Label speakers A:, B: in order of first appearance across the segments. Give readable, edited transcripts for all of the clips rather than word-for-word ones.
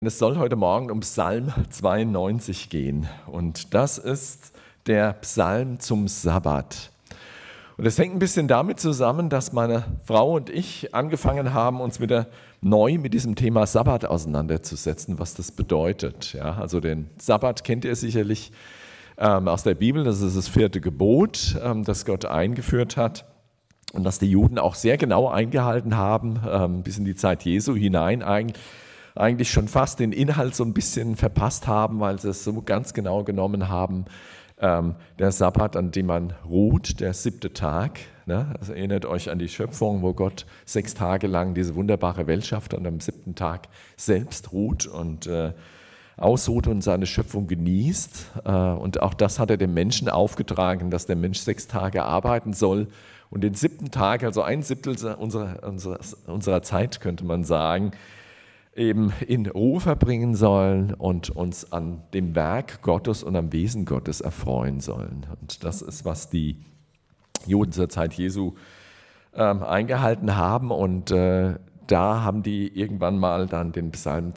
A: Es soll heute Morgen um Psalm 92 gehen und das ist der Psalm zum Sabbat. Und es hängt ein bisschen damit zusammen, dass meine Frau und ich angefangen haben, uns wieder neu mit diesem Thema Sabbat auseinanderzusetzen, was das bedeutet. Ja, also den Sabbat kennt ihr sicherlich aus der Bibel, das ist das 4. Gebot, das Gott eingeführt hat und das die Juden auch sehr genau eingehalten haben, bis in die Zeit Jesu hinein eigentlich schon fast den Inhalt so ein bisschen verpasst haben, weil sie es so ganz genau genommen haben. Der Sabbat, an dem man ruht, der 7. Tag. Ne? Also erinnert euch an die Schöpfung, wo Gott 6 Tage lang diese wunderbare Welt schafft und am 7. Tag selbst ruht und ausruht und seine Schöpfung genießt. Und auch das hat er dem Menschen aufgetragen, dass der Mensch 6 Tage arbeiten soll. Und den 7. Tag, also 1/7 unserer Zeit, könnte man sagen, eben in Ruhe verbringen sollen und uns an dem Werk Gottes und am Wesen Gottes erfreuen sollen. Und das ist, was die Juden zur Zeit Jesu eingehalten haben. Und da haben die irgendwann mal dann den Psalm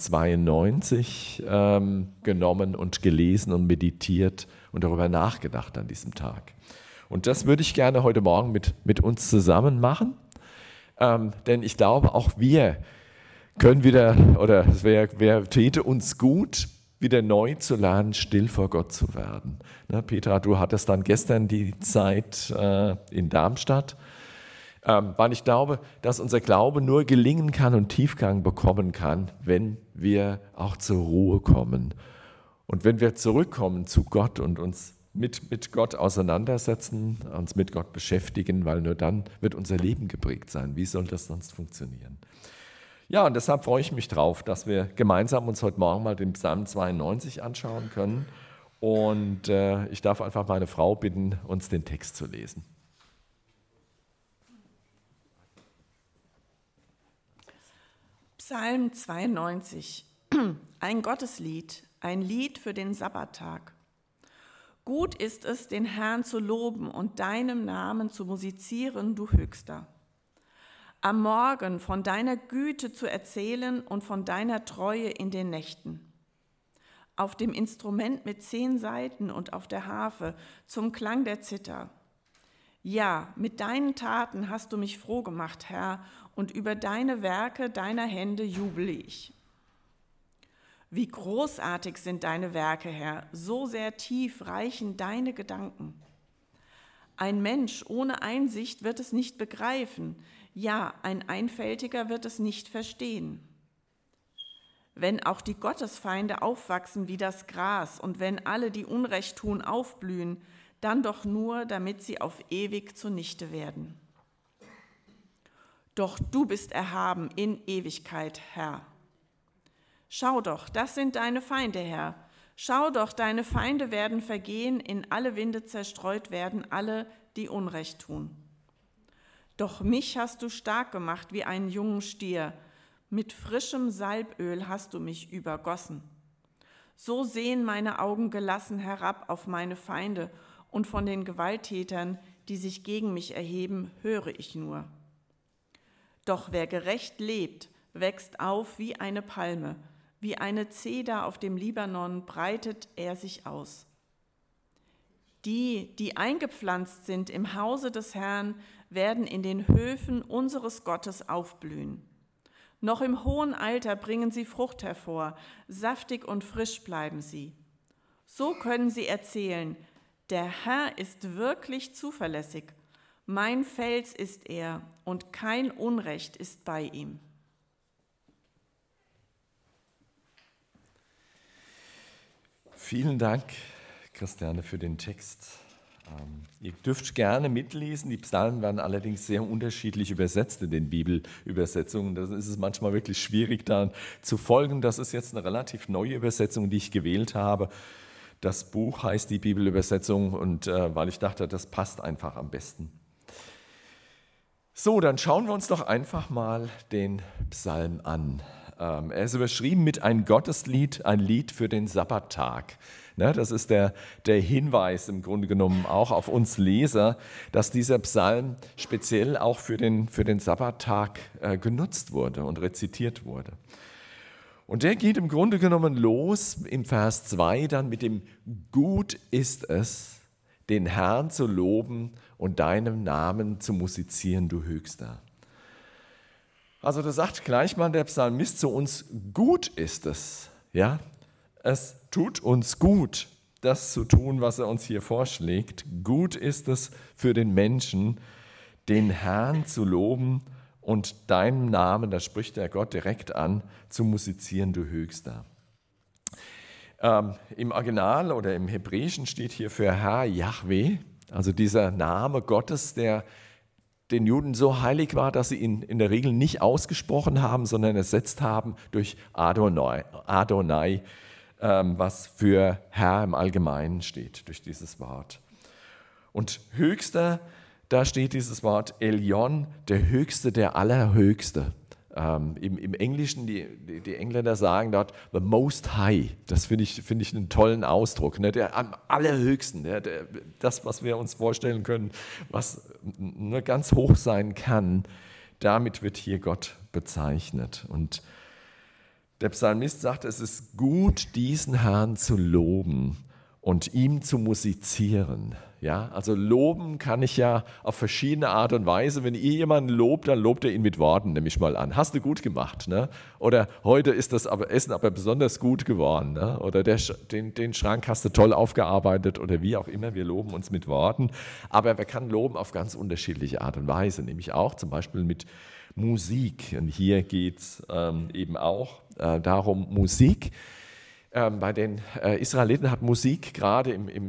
A: 92 genommen und gelesen und meditiert und darüber nachgedacht an diesem Tag. Und das würde ich gerne heute Morgen mit uns zusammen machen, denn ich glaube, auch wir können wieder, oder es täte uns gut, wieder neu zu lernen, still vor Gott zu werden. Ne, Petra, du hattest dann gestern die Zeit in Darmstadt, weil ich glaube, dass unser Glaube nur gelingen kann und Tiefgang bekommen kann, wenn wir auch zur Ruhe kommen. Und wenn wir zurückkommen zu Gott und uns mit Gott auseinandersetzen, uns mit Gott beschäftigen, weil nur dann wird unser Leben geprägt sein. Wie soll das sonst funktionieren? Ja, und deshalb freue ich mich drauf, dass wir gemeinsam uns heute Morgen mal den Psalm 92 anschauen können. Und ich darf einfach meine Frau bitten, uns den Text zu lesen.
B: Psalm 92, ein Gotteslied, ein Lied für den Sabbattag. Gut ist es, den Herrn zu loben und deinem Namen zu musizieren, du Höchster. Am Morgen von deiner Güte zu erzählen und von deiner Treue in den Nächten. Auf dem Instrument mit 10 Saiten und auf der Harfe zum Klang der Zither. Ja, mit deinen Taten hast du mich froh gemacht, Herr, und über deine Werke deiner Hände jubele ich. Wie großartig sind deine Werke, Herr, so sehr tief reichen deine Gedanken. Ein Mensch ohne Einsicht wird es nicht begreifen, ja, ein Einfältiger wird es nicht verstehen. Wenn auch die Gottesfeinde aufwachsen wie das Gras und wenn alle, die Unrecht tun, aufblühen, dann doch nur, damit sie auf ewig zunichte werden. Doch du bist erhaben in Ewigkeit, Herr. Schau doch, das sind deine Feinde, Herr. Schau doch, deine Feinde werden vergehen, in alle Winde zerstreut werden alle, die Unrecht tun. Doch mich hast du stark gemacht wie einen jungen Stier, mit frischem Salböl hast du mich übergossen. So sehen meine Augen gelassen herab auf meine Feinde, und von den Gewalttätern, die sich gegen mich erheben, höre ich nur. Doch wer gerecht lebt, wächst auf wie eine Palme, wie eine Zeder auf dem Libanon breitet er sich aus. Die, die eingepflanzt sind im Hause des Herrn, werden in den Höfen unseres Gottes aufblühen. Noch im hohen Alter bringen sie Frucht hervor, saftig und frisch bleiben sie. So können sie erzählen, der Herr ist wirklich zuverlässig, mein Fels ist er und kein Unrecht ist bei ihm.
A: Vielen Dank, Christiane, für den Text. Ihr dürft gerne mitlesen. Die Psalmen werden allerdings sehr unterschiedlich übersetzt in den Bibelübersetzungen. Da ist es manchmal wirklich schwierig, da zu folgen. Das ist jetzt eine relativ neue Übersetzung, die ich gewählt habe. Das Buch heißt die Bibelübersetzung und weil ich dachte, das passt einfach am besten. So, dann schauen wir uns doch einfach mal den Psalm an. Er ist überschrieben mit ein Gotteslied, ein Lied für den Sabbattag. Das ist der Hinweis im Grunde genommen auch auf uns Leser, dass dieser Psalm speziell auch für den Sabbattag genutzt wurde und rezitiert wurde. Und der geht im Grunde genommen los im Vers 2 dann mit dem Gut ist es, den Herrn zu loben und deinem Namen zu musizieren, du Höchster. Also da sagt gleich mal der Psalmist zu uns, gut ist es. Ja? Es tut uns gut, das zu tun, was er uns hier vorschlägt. Gut ist es für den Menschen, den Herrn zu loben und deinem Namen, da spricht der Gott direkt an, zu musizieren, du Höchster. Im Original oder im Hebräischen steht hier für Herr Jahwe, also dieser Name Gottes, der den Juden so heilig war, dass sie ihn in der Regel nicht ausgesprochen haben, sondern ersetzt haben durch Adonai, was für Herr im Allgemeinen steht, durch dieses Wort. Und Höchster, da steht dieses Wort Elyon, der Höchste, der Allerhöchste. Im Englischen, die Engländer sagen dort the most high. Das finde ich einen tollen Ausdruck. Ne? Der am allerhöchsten, das, was wir uns vorstellen können, was nur ganz hoch sein kann, damit wird hier Gott bezeichnet. Und der Psalmist sagt, es ist gut, diesen Herrn zu loben und ihm zu musizieren. Ja, also loben kann ich ja auf verschiedene Art und Weise. Wenn ihr jemanden lobt, dann lobt ihr ihn mit Worten, nehme ich mal an. Hast du gut gemacht, ne? Oder heute ist das Essen aber besonders gut geworden, ne? Oder den Schrank hast du toll aufgearbeitet oder wie auch immer. Wir loben uns mit Worten. Aber man kann loben auf ganz unterschiedliche Art und Weise, nämlich auch zum Beispiel mit Musik. Und hier geht es eben auch darum, Musik. Bei den Israeliten hat Musik gerade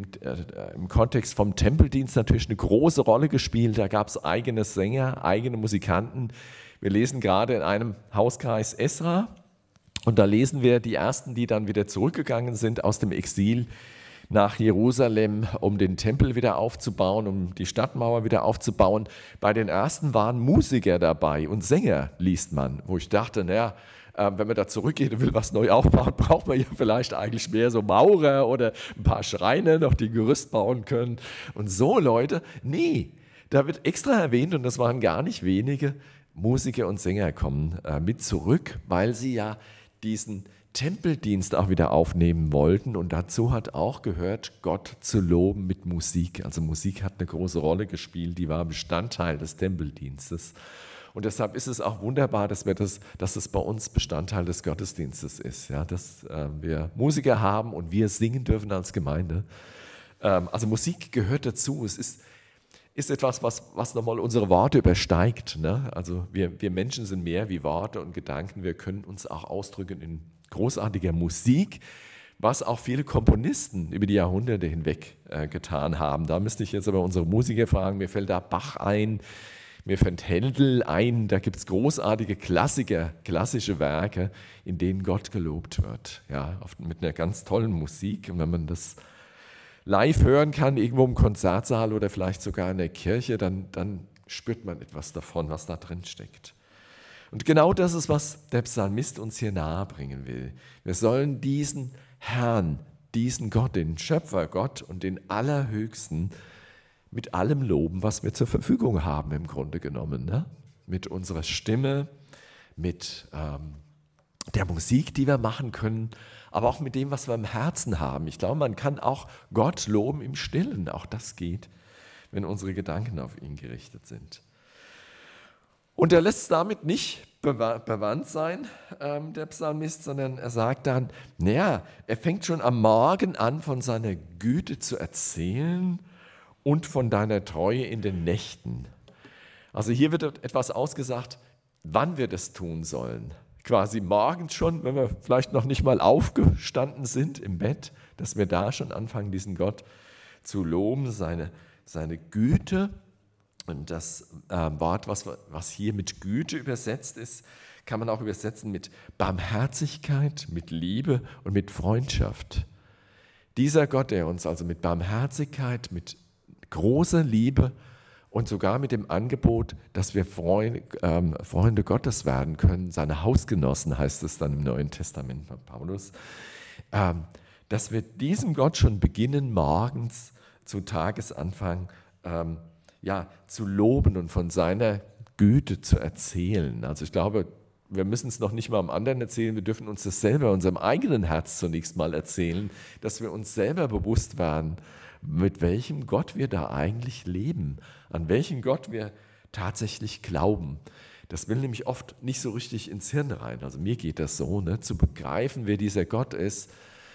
A: im Kontext vom Tempeldienst natürlich eine große Rolle gespielt. Da gab es eigene Sänger, eigene Musikanten. Wir lesen gerade in einem Hauskreis Esra und da lesen wir die ersten, die dann wieder zurückgegangen sind aus dem Exil nach Jerusalem, um den Tempel wieder aufzubauen, um die Stadtmauer wieder aufzubauen. Bei den ersten waren Musiker dabei und Sänger, liest man, wo ich dachte, naja, wenn man da zurückgeht und will was neu aufbauen, braucht man ja vielleicht eigentlich mehr so Maurer oder ein paar Schreiner noch, die Gerüst bauen können. Und so Leute, nee, da wird extra erwähnt, und das waren gar nicht wenige, Musiker und Sänger kommen mit zurück, weil sie ja diesen Tempeldienst auch wieder aufnehmen wollten. Und dazu hat auch gehört, Gott zu loben mit Musik. Also Musik hat eine große Rolle gespielt, die war Bestandteil des Tempeldienstes. Und deshalb ist es auch wunderbar, dass es bei uns Bestandteil des Gottesdienstes ist, ja, dass wir Musiker haben und wir singen dürfen als Gemeinde. Also Musik gehört dazu. Es ist etwas, was nochmal unsere Worte übersteigt. Ne? Also wir Menschen sind mehr wie Worte und Gedanken. Wir können uns auch ausdrücken in großartiger Musik, was auch viele Komponisten über die Jahrhunderte hinweg getan haben. Da müsste ich jetzt aber unsere Musiker fragen. Mir fällt da Bach ein. Mir fällt Händel ein, da gibt es großartige Klassiker, klassische Werke, in denen Gott gelobt wird, ja, mit einer ganz tollen Musik. Und wenn man das live hören kann, irgendwo im Konzertsaal oder vielleicht sogar in der Kirche, dann spürt man etwas davon, was da drin steckt. Und genau das ist, was der Psalmist uns hier nahebringen will. Wir sollen diesen Herrn, diesen Gott, den Schöpfergott und den Allerhöchsten mit allem loben, was wir zur Verfügung haben im Grunde genommen. Ne? Mit unserer Stimme, mit der Musik, die wir machen können, aber auch mit dem, was wir im Herzen haben. Ich glaube, man kann auch Gott loben im Stillen. Auch das geht, wenn unsere Gedanken auf ihn gerichtet sind. Und er lässt damit nicht bewandt sein, der Psalmist, sondern er sagt dann, naja, er fängt schon am Morgen an, von seiner Güte zu erzählen und von deiner Treue in den Nächten. Also hier wird etwas ausgesagt, wann wir das tun sollen. Quasi morgens schon, wenn wir vielleicht noch nicht mal aufgestanden sind im Bett, dass wir da schon anfangen, diesen Gott zu loben, seine Güte. Und das Wort, was hier mit Güte übersetzt ist, kann man auch übersetzen mit Barmherzigkeit, mit Liebe und mit Freundschaft. Dieser Gott, der uns also mit Barmherzigkeit, mit großer Liebe und sogar mit dem Angebot, dass wir Freunde Gottes werden können, seine Hausgenossen heißt es dann im Neuen Testament von Paulus, dass wir diesem Gott schon beginnen, morgens zu Tagesanfang zu loben und von seiner Güte zu erzählen. Also ich glaube, wir müssen es noch nicht mal am anderen erzählen, wir dürfen uns das selber, unserem eigenen Herz zunächst mal erzählen, dass wir uns selber bewusst werden, mit welchem Gott wir da eigentlich leben, an welchen Gott wir tatsächlich glauben. Das will nämlich oft nicht so richtig ins Hirn rein. Also mir geht das so, ne? Zu begreifen, wer dieser Gott ist,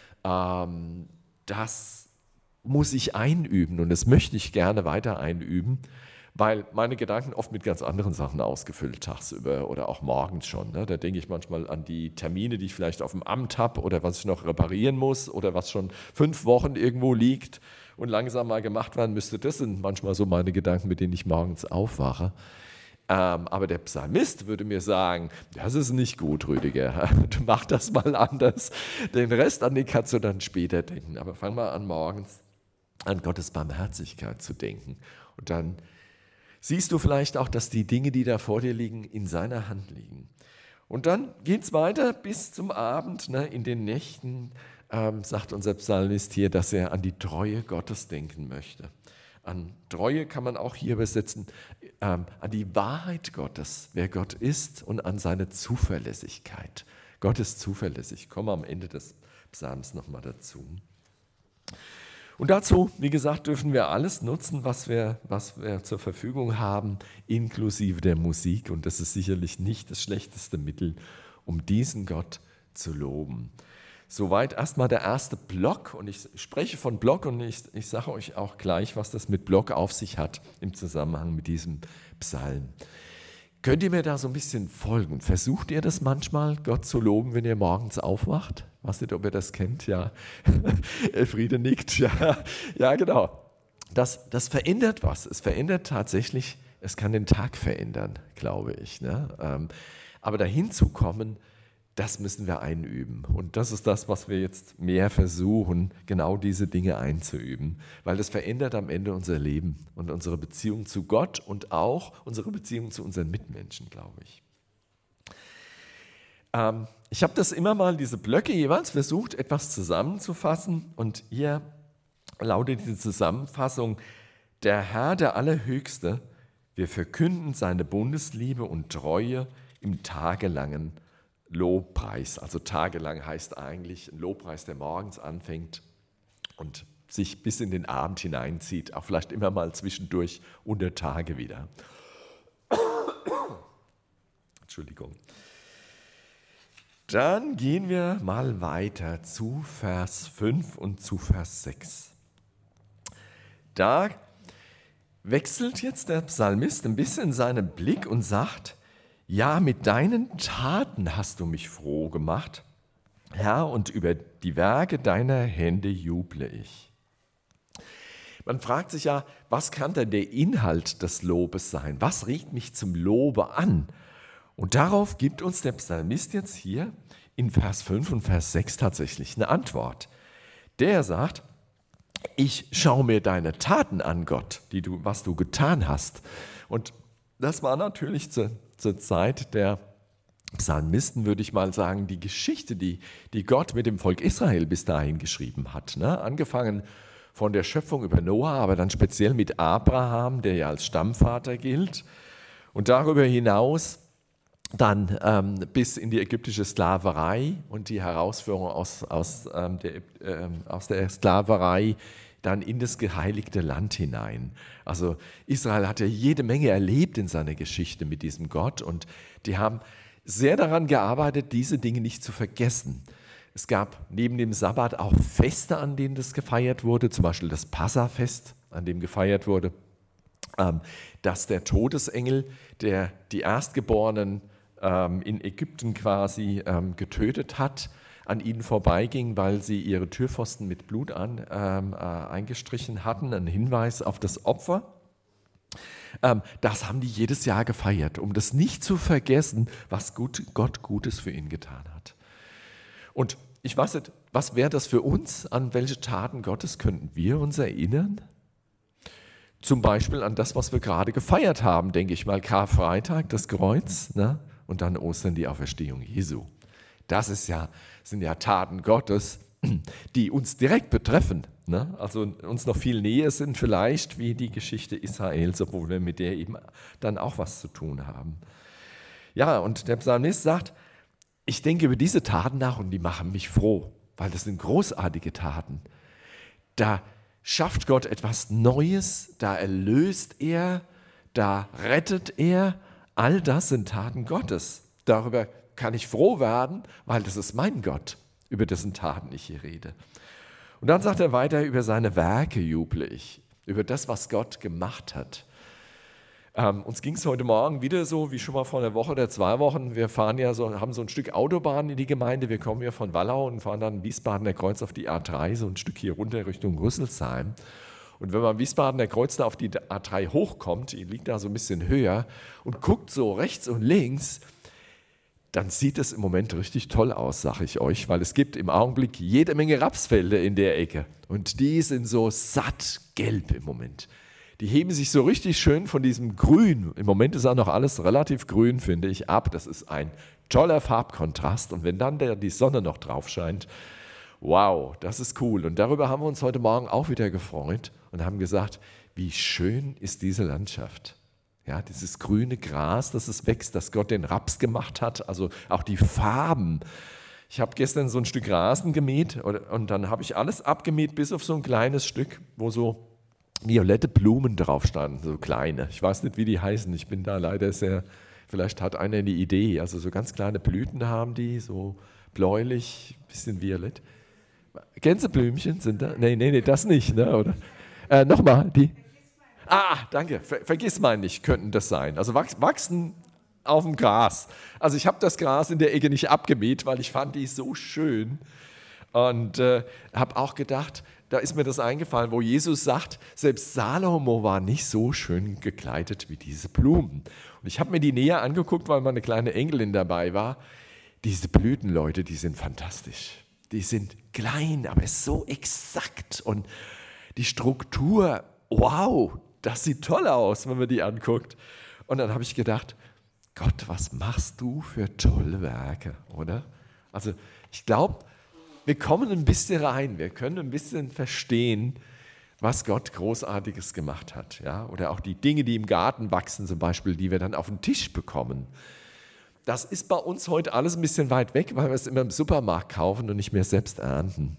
A: das muss ich einüben und das möchte ich gerne weiter einüben, weil meine Gedanken oft mit ganz anderen Sachen ausgefüllt tagsüber oder auch morgens schon. Ne? Da denke ich manchmal an die Termine, die ich vielleicht auf dem Amt habe oder was ich noch reparieren muss oder was schon 5 Wochen irgendwo liegt und langsam mal gemacht werden müsste. Das sind manchmal so meine Gedanken, mit denen ich morgens aufwache. Aber der Psalmist würde mir sagen, das ist nicht gut, Rüdiger, du mach das mal anders. Den Rest, an den kannst du dann später denken. Aber fang mal an, morgens an Gottes Barmherzigkeit zu denken. Und dann siehst du vielleicht auch, dass die Dinge, die da vor dir liegen, in seiner Hand liegen. Und dann geht es weiter bis zum Abend. Ne? In den Nächten sagt unser Psalmist hier, dass er an die Treue Gottes denken möchte. An Treue kann man auch hier übersetzen, an die Wahrheit Gottes, wer Gott ist, und an seine Zuverlässigkeit. Gott ist zuverlässig. Ich komme am Ende des Psalms nochmal dazu. Und dazu, wie gesagt, dürfen wir alles nutzen, was wir zur Verfügung haben, inklusive der Musik. Und das ist sicherlich nicht das schlechteste Mittel, um diesen Gott zu loben. Soweit erstmal der erste Block. Und ich spreche von Block und ich sage euch auch gleich, was das mit Block auf sich hat im Zusammenhang mit diesem Psalm. Könnt ihr mir da so ein bisschen folgen? Versucht ihr das manchmal, Gott zu loben, wenn ihr morgens aufwacht? Ich weiß nicht, ob ihr das kennt, ja. Elfriede nickt, ja genau. Das verändert was. Es verändert tatsächlich, es kann den Tag verändern, glaube ich. Ne? Aber dahin zu kommen, das müssen wir einüben. Und das ist das, was wir jetzt mehr versuchen, genau diese Dinge einzuüben. Weil das verändert am Ende unser Leben und unsere Beziehung zu Gott und auch unsere Beziehung zu unseren Mitmenschen, glaube ich. Ich habe das immer mal, diese Blöcke jeweils versucht, etwas zusammenzufassen. Und hier lautet diese Zusammenfassung: Der Herr, der Allerhöchste, wir verkünden seine Bundesliebe und Treue im tagelangen Lobpreis. Also tagelang heißt eigentlich ein Lobpreis, der morgens anfängt und sich bis in den Abend hineinzieht, auch vielleicht immer mal zwischendurch unter Tage wieder. Entschuldigung. Dann gehen wir mal weiter zu Vers 5 und zu Vers 6. Da wechselt jetzt der Psalmist ein bisschen seinen Blick und sagt: Ja, mit deinen Taten hast du mich froh gemacht, Herr, und über die Werke deiner Hände juble ich. Man fragt sich ja, was kann denn der Inhalt des Lobes sein? Was regt mich zum Lobe an? Und darauf gibt uns der Psalmist jetzt hier in Vers 5 und Vers 6 tatsächlich eine Antwort. Der sagt: Ich schaue mir deine Taten an, Gott, was du getan hast. Und das war natürlich zur Zeit der Psalmisten, würde ich mal sagen, die Geschichte, die Gott mit dem Volk Israel bis dahin geschrieben hat. Ne? Angefangen von der Schöpfung über Noah, aber dann speziell mit Abraham, der ja als Stammvater gilt. Und darüber hinaus dann bis in die ägyptische Sklaverei und die Herausführung aus der Sklaverei dann in das geheiligte Land hinein. Also Israel hat ja jede Menge erlebt in seiner Geschichte mit diesem Gott und die haben sehr daran gearbeitet, diese Dinge nicht zu vergessen. Es gab neben dem Sabbat auch Feste, an denen das gefeiert wurde, zum Beispiel das Passafest, an dem gefeiert wurde, dass der Todesengel, der die Erstgeborenen in Ägypten quasi getötet hat, an ihnen vorbeiging, weil sie ihre Türpfosten mit Blut eingestrichen hatten, ein Hinweis auf das Opfer. Das haben die jedes Jahr gefeiert, um das nicht zu vergessen, was Gott Gutes für ihn getan hat. Und ich weiß nicht, was wäre das für uns? An welche Taten Gottes könnten wir uns erinnern? Zum Beispiel an das, was wir gerade gefeiert haben, denke ich mal, Karfreitag, das Kreuz, ne? Und dann Ostern, die Auferstehung Jesu. Das sind ja Taten Gottes, die uns direkt betreffen, ne? Also uns noch viel näher sind vielleicht wie die Geschichte Israels, obwohl wir mit der eben dann auch was zu tun haben. Ja, und der Psalmist sagt, ich denke über diese Taten nach und die machen mich froh, weil das sind großartige Taten. Da schafft Gott etwas Neues, da erlöst er, da rettet er. All das sind Taten Gottes. Darüber kann ich froh werden, weil das ist mein Gott, über dessen Taten ich hier rede. Und dann sagt er weiter, über seine Werke juble ich, über das, was Gott gemacht hat. Uns ging es heute Morgen wieder so, wie schon mal vor einer Woche oder 2 Wochen. Wir fahren ja haben so ein Stück Autobahn in die Gemeinde. Wir kommen ja von Wallau und fahren dann Wiesbadener Kreuz auf die A3, so ein Stück hier runter Richtung Rüsselsheim. Und wenn man Wiesbadener Kreuz da auf die A3 hochkommt, die liegt da so ein bisschen höher und guckt so rechts und links, dann sieht es im Moment richtig toll aus, sage ich euch, weil es gibt im Augenblick jede Menge Rapsfelder in der Ecke und die sind so satt gelb im Moment. Die heben sich so richtig schön von diesem Grün, im Moment ist auch noch alles relativ grün, finde ich, ab. Das ist ein toller Farbkontrast und wenn dann die Sonne noch drauf scheint, wow, das ist cool. Und darüber haben wir uns heute Morgen auch wieder gefreut und haben gesagt, wie schön ist diese Landschaft. Ja, dieses grüne Gras, das es wächst, das Gott den Raps gemacht hat, also auch die Farben. Ich habe gestern so ein Stück Rasen gemäht und dann habe ich alles abgemäht, bis auf so ein kleines Stück, wo so violette Blumen drauf standen, so kleine. Ich weiß nicht, wie die heißen. Ich bin da leider vielleicht hat einer eine Idee. Also so ganz kleine Blüten haben die, so bläulich, bisschen violett. Gänseblümchen sind da? Nee, das nicht, ne? Oder? Nochmal, die. Danke. Vergissmeinnicht nicht, könnten das sein. Also wachsen auf dem Gras. Also ich habe das Gras in der Ecke nicht abgemäht, weil ich fand die so schön. Und habe auch gedacht, da ist mir das eingefallen, wo Jesus sagt, selbst Salomo war nicht so schön gekleidet wie diese Blumen. Und ich habe mir die näher angeguckt, weil meine kleine Enkelin dabei war. Diese Blüten, Leute, die sind fantastisch. Die sind klein, aber so exakt. Und die Struktur, wow, das sieht toll aus, wenn man die anguckt. Und dann habe ich gedacht, Gott, was machst du für tolle Werke, oder? Also ich glaube, wir kommen ein bisschen rein, wir können ein bisschen verstehen, was Gott Großartiges gemacht hat. Ja? Oder auch die Dinge, die im Garten wachsen zum Beispiel, die wir dann auf den Tisch bekommen. Das ist bei uns heute alles ein bisschen weit weg, weil wir es immer im Supermarkt kaufen und nicht mehr selbst ernten.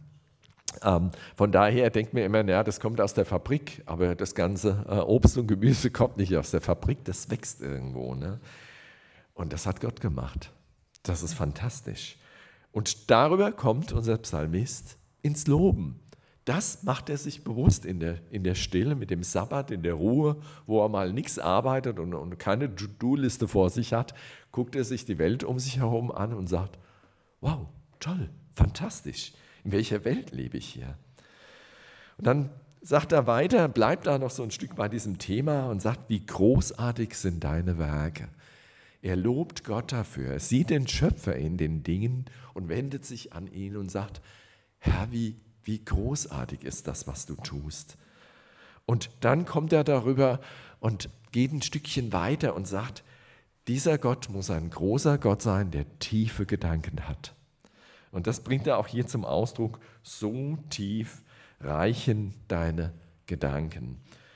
A: Von daher denkt mir immer, ja, das kommt aus der Fabrik, aber das ganze Obst und Gemüse kommt nicht aus der Fabrik, das wächst irgendwo. Ne? Und das hat Gott gemacht. Das ist fantastisch. Und darüber kommt unser Psalmist ins Loben. Das macht er sich bewusst in der Stille, mit dem Sabbat, in der Ruhe, wo er mal nichts arbeitet und keine To-Do-Liste vor sich hat, guckt er sich die Welt um sich herum an und sagt, wow, toll, fantastisch, in welcher Welt lebe ich hier? Und dann sagt er weiter, bleibt da noch so ein Stück bei diesem Thema und sagt, wie großartig sind deine Werke. Er lobt Gott dafür, er sieht den Schöpfer in den Dingen und wendet sich an ihn und sagt, Herr, wie großartig ist das, was du tust. Und dann kommt er darüber und geht ein Stückchen weiter und sagt, dieser Gott muss ein großer Gott sein, der tiefe Gedanken hat. Und das bringt er auch hier zum Ausdruck, so tief reichen deine Gedanken.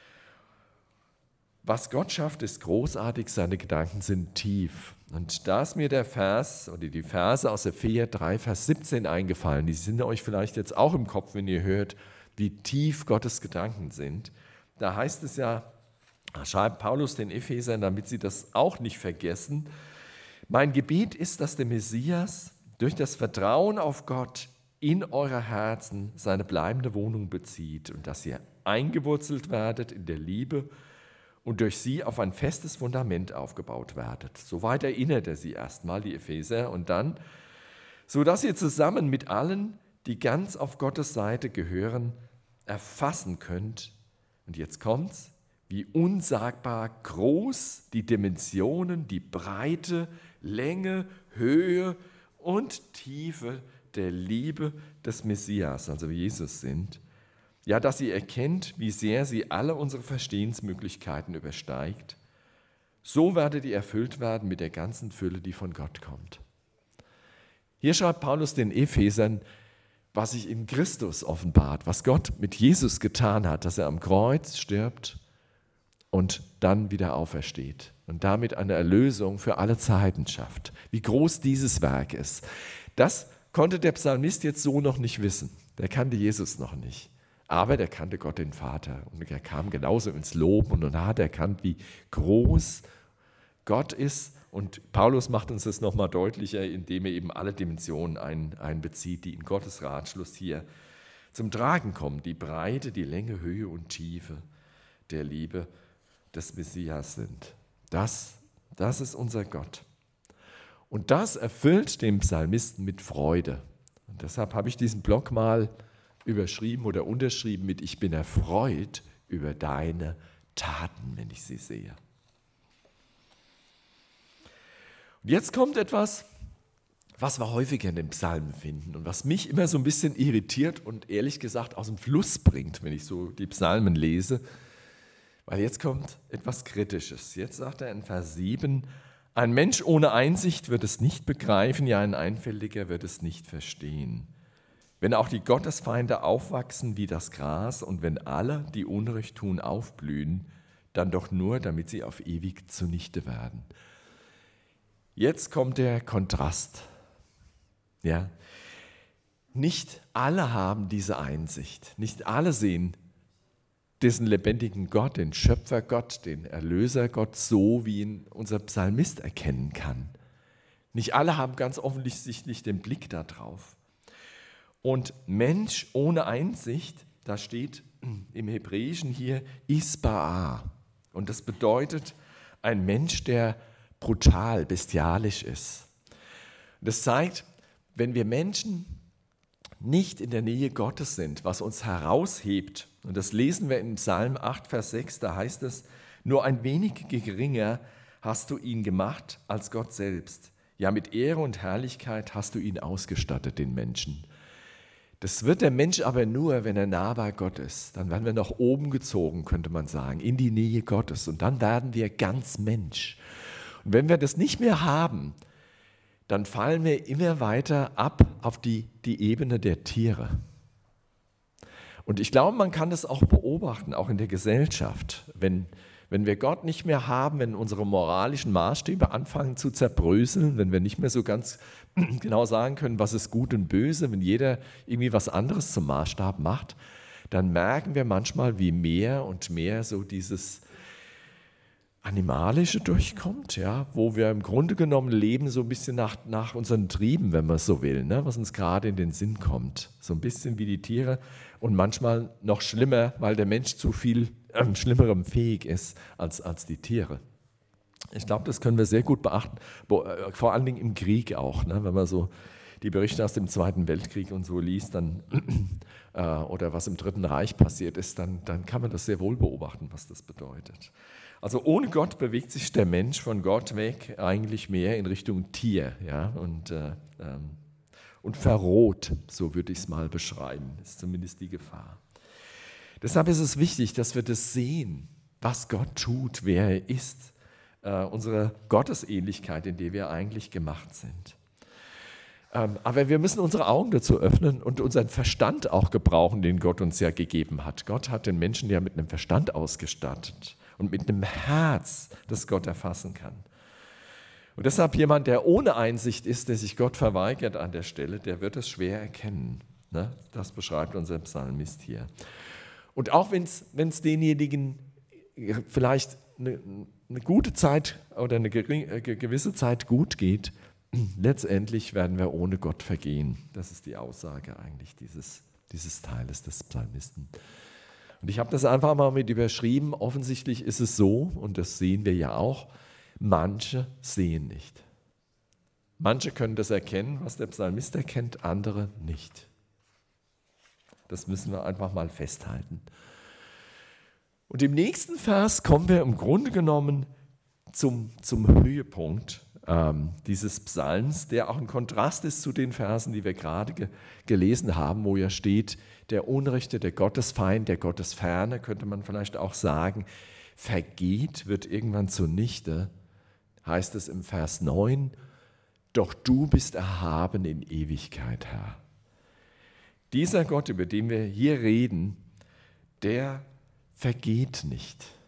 A: Was Gott schafft, ist großartig, seine Gedanken sind tief. Und da ist mir der Vers oder die Verse aus Epheser 3, Vers 17 eingefallen. Die sind euch vielleicht jetzt auch im Kopf, wenn ihr hört, wie tief Gottes Gedanken sind. Da heißt es ja, schreibt Paulus den Ephesern, damit sie das auch nicht vergessen, mein Gebet ist, dass der Messias durch das Vertrauen auf Gott in eurer Herzen seine bleibende Wohnung bezieht und dass ihr eingewurzelt werdet in der Liebe und durch sie auf ein festes Fundament aufgebaut werdet. Soweit erinnert er sie erstmal, die Epheser, und dann, sodass ihr zusammen mit allen, die ganz auf Gottes Seite gehören, erfassen könnt, und jetzt kommt's, wie unsagbar groß die Dimensionen, die Breite, Länge, Höhe und Tiefe der Liebe des Messias, also Jesus, sind. Ja, dass ihr erkennt, wie sehr sie alle unsere Verstehensmöglichkeiten übersteigt. So werdet ihr erfüllt werden mit der ganzen Fülle, die von Gott kommt. Hier schreibt Paulus den Ephesern, was sich in Christus offenbart, was Gott mit Jesus getan hat, dass er am Kreuz stirbt und dann wieder aufersteht und damit eine Erlösung für alle Zeiten schafft. Wie groß dieses Werk ist, das konnte der Psalmist jetzt so noch nicht wissen. Der kannte Jesus noch nicht. Aber der kannte Gott den Vater und er kam genauso ins Loben und hat erkannt, wie groß Gott ist. Und Paulus macht uns das nochmal deutlicher, indem er eben alle Dimensionen einbezieht, die in Gottes Ratschluss hier zum Tragen kommen. Die Breite, die Länge, Höhe und Tiefe der Liebe des Messias sind. Das ist unser Gott. Und das erfüllt den Psalmisten mit Freude. Und deshalb habe ich diesen Blog mal überschrieben oder unterschrieben mit: Ich bin erfreut über deine Taten, wenn ich sie sehe. Und jetzt kommt etwas, was wir häufiger in den Psalmen finden und was mich immer so ein bisschen irritiert und ehrlich gesagt aus dem Fluss bringt, wenn ich so die Psalmen lese. Weil jetzt kommt etwas Kritisches. Jetzt sagt er in Vers 7, ein Mensch ohne Einsicht wird es nicht begreifen, ja ein Einfältiger wird es nicht verstehen. Wenn auch die Gottesfeinde aufwachsen wie das Gras und wenn alle, die Unrecht tun, aufblühen, dann doch nur, damit sie auf ewig zunichte werden. Jetzt kommt der Kontrast. Ja? Nicht alle haben diese Einsicht, nicht alle sehen diesen lebendigen Gott, den Schöpfergott, den Erlösergott, so wie ihn unser Psalmist erkennen kann. Nicht alle haben ganz offensichtlich den Blick darauf. Und Mensch ohne Einsicht, da steht im Hebräischen hier Isba'a. Und das bedeutet ein Mensch, der brutal, bestialisch ist. Das zeigt, wenn wir Menschen nicht in der Nähe Gottes sind, was uns heraushebt, und das lesen wir in Psalm 8, Vers 6, da heißt es, nur ein wenig geringer hast du ihn gemacht als Gott selbst. Ja, mit Ehre und Herrlichkeit hast du ihn ausgestattet, den Menschen. Das wird der Mensch aber nur, wenn er nah bei Gott ist. Dann werden wir nach oben gezogen, könnte man sagen, in die Nähe Gottes. Und dann werden wir ganz Mensch. Und wenn wir das nicht mehr haben, dann fallen wir immer weiter ab auf die Ebene der Tiere. Und ich glaube, man kann das auch beobachten, auch in der Gesellschaft. Wenn wir Gott nicht mehr haben, wenn unsere moralischen Maßstäbe anfangen zu zerbröseln, wenn wir nicht mehr so ganz genau sagen können, was ist gut und böse, wenn jeder irgendwie was anderes zum Maßstab macht, dann merken wir manchmal, wie mehr und mehr so dieses Animalische durchkommt, ja, wo wir im Grunde genommen leben so ein bisschen nach unseren Trieben, wenn man es so will, ne, was uns gerade in den Sinn kommt. So ein bisschen wie die Tiere und manchmal noch schlimmer, weil der Mensch zu viel Schlimmerem fähig ist als die Tiere. Ich glaube, das können wir sehr gut beachten, vor allen Dingen im Krieg auch, ne, wenn man so die Berichte aus dem Zweiten Weltkrieg und so liest, dann, oder was im Dritten Reich passiert ist, dann kann man das sehr wohl beobachten, was das bedeutet. Also ohne Gott bewegt sich der Mensch von Gott weg eigentlich mehr in Richtung Tier, ja, und verroht, so würde ich es mal beschreiben, ist zumindest die Gefahr. Deshalb ist es wichtig, dass wir das sehen, was Gott tut, wer er ist, unsere Gottesähnlichkeit, in der wir eigentlich gemacht sind. Aber wir müssen unsere Augen dazu öffnen und unseren Verstand auch gebrauchen, den Gott uns ja gegeben hat. Gott hat den Menschen ja mit einem Verstand ausgestattet und mit einem Herz, das Gott erfassen kann. Und deshalb jemand, der ohne Einsicht ist, der sich Gott verweigert an der Stelle, der wird es schwer erkennen. Ne? Das beschreibt unser Psalmist hier. Und auch wenn es denjenigen vielleicht eine gute Zeit oder eine gewisse Zeit gut geht, letztendlich werden wir ohne Gott vergehen. Das ist die Aussage eigentlich dieses Teiles des Psalmisten. Und ich habe das einfach mal mit überschrieben. Offensichtlich ist es so, und das sehen wir ja auch, manche sehen nicht. Manche können das erkennen, was der Psalmist erkennt, andere nicht. Das müssen wir einfach mal festhalten. Und im nächsten Vers kommen wir im Grunde genommen zum Höhepunkt dieses Psalms, der auch ein Kontrast ist zu den Versen, die wir gerade gelesen haben, wo ja steht, der Unrechte, der Gottesfeind, der Gottesferne, könnte man vielleicht auch sagen, vergeht, wird irgendwann zunichte, heißt es im Vers 9, doch du bist erhaben in Ewigkeit, Herr. Dieser Gott, über den wir hier reden, der vergeht nicht.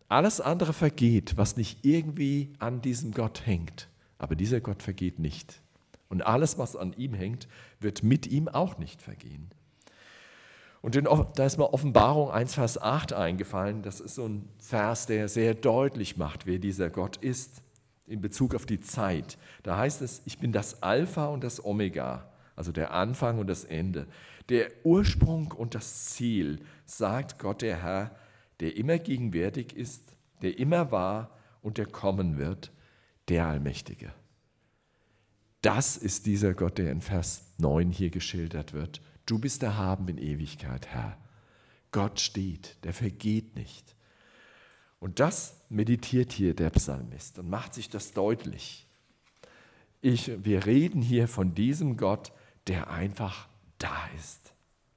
A: Alles andere vergeht, was nicht irgendwie an diesem Gott hängt. Aber dieser Gott vergeht nicht. Und alles, was an ihm hängt, wird mit ihm auch nicht vergehen. Und da ist mir Offenbarung 1, Vers 8 eingefallen. Das ist so ein Vers, der sehr deutlich macht, wer dieser Gott ist in Bezug auf die Zeit. Da heißt es, ich bin das Alpha und das Omega, also der Anfang und das Ende. Der Ursprung und das Ziel, sagt Gott der Herr, der immer gegenwärtig ist, der immer war und der kommen wird, der Allmächtige. Das ist dieser Gott, der in Vers 9 hier geschildert wird. Du bist erhaben in Ewigkeit, Herr. Gott steht, der vergeht nicht. Und das meditiert hier der Psalmist und macht sich das deutlich. Wir reden hier von diesem Gott, der einfach da ist.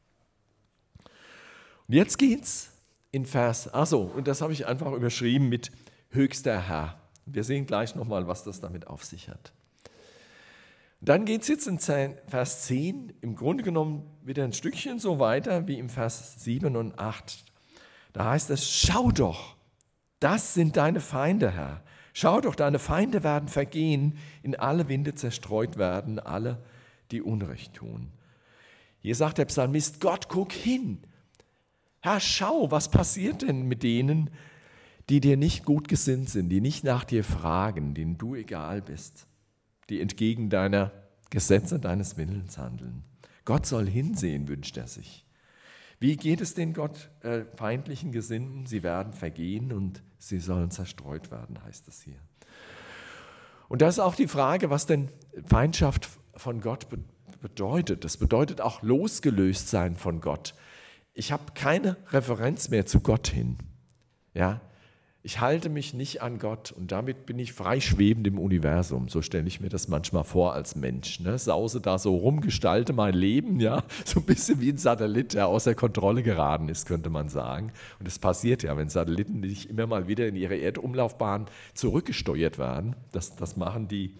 A: Und jetzt geht's in und das habe ich einfach überschrieben mit höchster Herr. Wir sehen gleich nochmal, was das damit auf sich hat. Dann geht es jetzt in Vers 10 im Grunde genommen wieder ein Stückchen so weiter wie im Vers 7 und 8. Da heißt es, schau doch, das sind deine Feinde, Herr. Schau doch, deine Feinde werden vergehen, in alle Winde zerstreut werden, alle, die Unrecht tun. Hier sagt der Psalmist, Gott, guck hin. Herr, schau, was passiert denn mit denen, die dir nicht gut gesinnt sind, die nicht nach dir fragen, denen du egal bist, die entgegen deiner Gesetze, deines Willens handeln. Gott soll hinsehen, wünscht er sich. Wie geht es den Gott feindlichen Gesinnten? Sie werden vergehen und sie sollen zerstreut werden, heißt es hier. Und da ist auch die Frage, was denn Feindschaft von Gott bedeutet. Das bedeutet auch losgelöst sein von Gott. Ich habe keine Referenz mehr zu Gott hin. Ja? Ich halte mich nicht an Gott und damit bin ich freischwebend im Universum. So stelle ich mir das manchmal vor als Mensch. Ne? Sause da so rum, gestalte mein Leben, ja, so ein bisschen wie ein Satellit, der außer Kontrolle geraten ist, könnte man sagen. Und das passiert ja, wenn Satelliten nicht immer mal wieder in ihre Erdumlaufbahn zurückgesteuert werden. Das machen die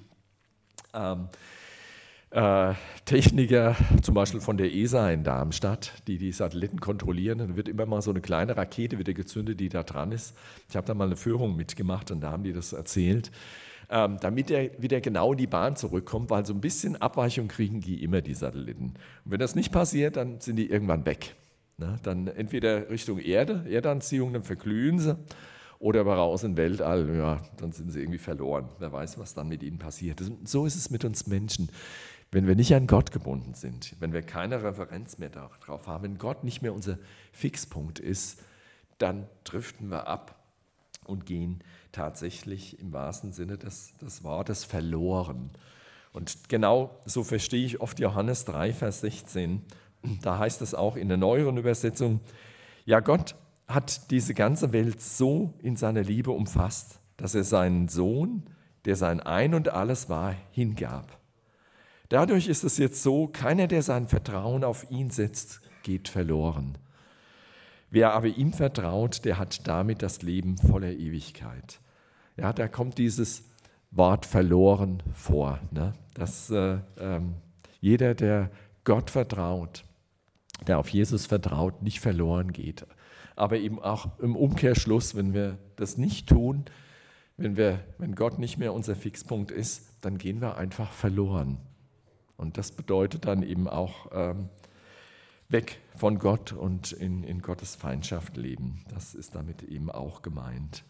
A: Techniker, zum Beispiel von der ESA in Darmstadt, die Satelliten kontrollieren. Dann wird immer mal so eine kleine Rakete wieder gezündet, die da dran ist. Ich habe da mal eine Führung mitgemacht und da haben die das erzählt, damit er wieder genau in die Bahn zurückkommt, weil so ein bisschen Abweichung kriegen die immer, die Satelliten. Und wenn das nicht passiert, dann sind die irgendwann weg. Ne? Dann entweder Richtung Erdanziehung, dann verglühen sie, oder aber raus in den Weltall, ja, dann sind sie irgendwie verloren. Wer weiß, was dann mit ihnen passiert. So ist es mit uns Menschen. Wenn wir nicht an Gott gebunden sind, wenn wir keine Referenz mehr darauf haben, wenn Gott nicht mehr unser Fixpunkt ist, dann driften wir ab und gehen tatsächlich im wahrsten Sinne des Wortes verloren. Und genau so verstehe ich oft Johannes 3, Vers 16. Da heißt es auch in der neueren Übersetzung, ja, Gott hat diese ganze Welt so in seiner Liebe umfasst, dass er seinen Sohn, der sein Ein und Alles war, hingab. Dadurch ist es jetzt so, keiner, der sein Vertrauen auf ihn setzt, geht verloren. Wer aber ihm vertraut, der hat damit das Leben voller Ewigkeit. Ja, da kommt dieses Wort verloren vor, ne? Dass jeder, der Gott vertraut, der auf Jesus vertraut, nicht verloren geht. Aber eben auch im Umkehrschluss, wenn wir das nicht tun, wenn Gott nicht mehr unser Fixpunkt ist, dann gehen wir einfach verloren. Und das bedeutet dann eben auch weg von Gott und in Gottes Feindschaft leben. Das ist damit eben auch gemeint.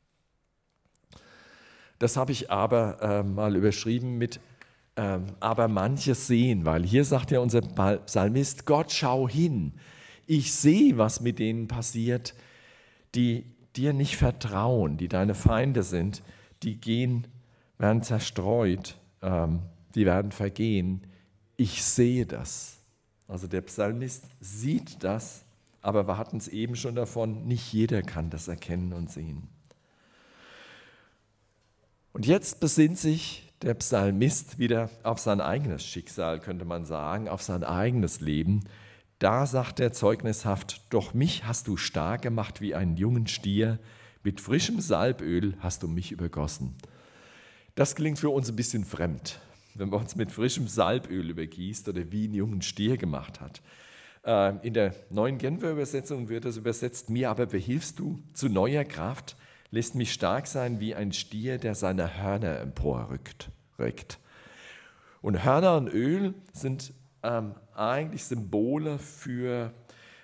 A: Das habe ich aber mal überschrieben mit aber manche sehen, weil hier sagt ja unser Psalmist, Gott, schau hin. Ich sehe, was mit denen passiert, die dir nicht vertrauen, die deine Feinde sind, die werden zerstreut, die werden vergehen. Ich sehe das. Also der Psalmist sieht das, aber wir hatten es eben schon davon, nicht jeder kann das erkennen und sehen. Und jetzt besinnt sich der Psalmist wieder auf sein eigenes Schicksal, könnte man sagen, auf sein eigenes Leben. Da sagt er zeugnishaft, doch mich hast du stark gemacht wie einen jungen Stier, mit frischem Salböl hast du mich übergossen. Das klingt für uns ein bisschen fremd, wenn man uns mit frischem Salböl übergießt oder wie einen jungen Stier gemacht hat. In der neuen Genfer Übersetzung wird das übersetzt, mir aber behilfst du zu neuer Kraft, lässt mich stark sein wie ein Stier, der seine Hörner emporreckt. Und Hörner und Öl sind eigentlich Symbole für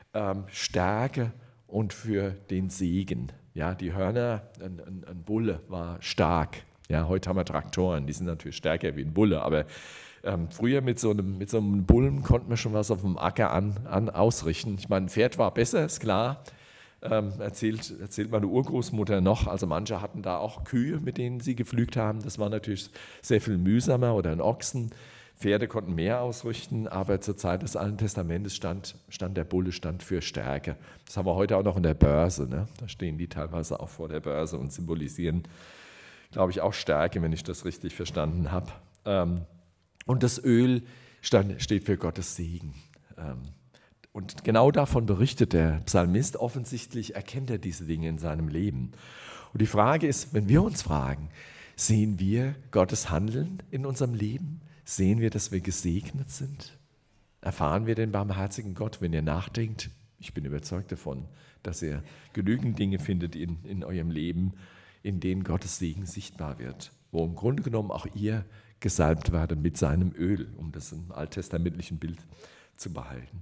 A: Stärke und für den Segen. Ja, die Hörner, ein Bulle war stark. Ja, heute haben wir Traktoren, die sind natürlich stärker wie ein Bulle, aber früher mit so einem Bullen konnte man schon was auf dem Acker ausrichten. Ich meine, ein Pferd war besser, ist klar, erzählt meine Urgroßmutter noch. Also manche hatten da auch Kühe, mit denen sie gepflügt haben. Das war natürlich sehr viel mühsamer, oder ein Ochsen. Pferde konnten mehr ausrichten, aber zur Zeit des Alten Testamentes stand der Bulle für Stärke. Das haben wir heute auch noch in der Börse. Ne? Da stehen die teilweise auch vor der Börse und symbolisieren, glaube ich, auch Stärke, wenn ich das richtig verstanden habe. Und das Öl steht für Gottes Segen. Und genau davon berichtet der Psalmist. Offensichtlich erkennt er diese Dinge in seinem Leben. Und die Frage ist, wenn wir uns fragen, sehen wir Gottes Handeln in unserem Leben? Sehen wir, dass wir gesegnet sind? Erfahren wir den barmherzigen Gott, wenn ihr nachdenkt? Ich bin überzeugt davon, dass ihr genügend Dinge findet in eurem Leben, in denen Gottes Segen sichtbar wird, wo im Grunde genommen auch ihr gesalbt werdet mit seinem Öl, um das im alttestamentlichen Bild zu behalten.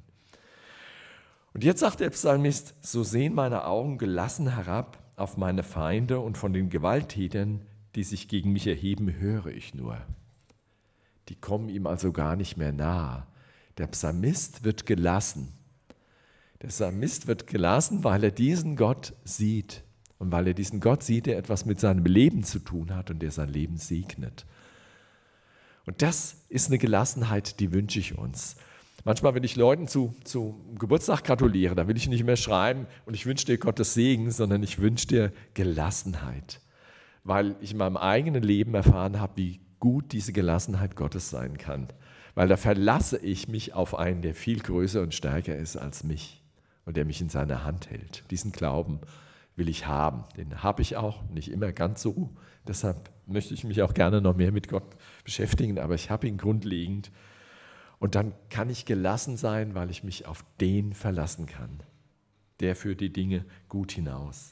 A: Und jetzt sagt der Psalmist, so sehen meine Augen gelassen herab auf meine Feinde, und von den Gewalttätern, die sich gegen mich erheben, höre ich nur. Die kommen ihm also gar nicht mehr nahe. Der Psalmist wird gelassen. Der Psalmist wird gelassen, weil er diesen Gott sieht. Und weil er diesen Gott sieht, der etwas mit seinem Leben zu tun hat und der sein Leben segnet. Und das ist eine Gelassenheit, die wünsche ich uns. Manchmal, wenn ich Leuten zu Geburtstag gratuliere, da will ich nicht mehr schreiben und ich wünsche dir Gottes Segen, sondern ich wünsche dir Gelassenheit. Weil ich in meinem eigenen Leben erfahren habe, wie gut diese Gelassenheit Gottes sein kann. Weil da verlasse ich mich auf einen, der viel größer und stärker ist als mich und der mich in seiner Hand hält. Diesen Glauben will ich haben. Den habe ich auch, nicht immer ganz so. Deshalb möchte ich mich auch gerne noch mehr mit Gott beschäftigen, aber ich habe ihn grundlegend. Und dann kann ich gelassen sein, weil ich mich auf den verlassen kann. Der führt die Dinge gut hinaus.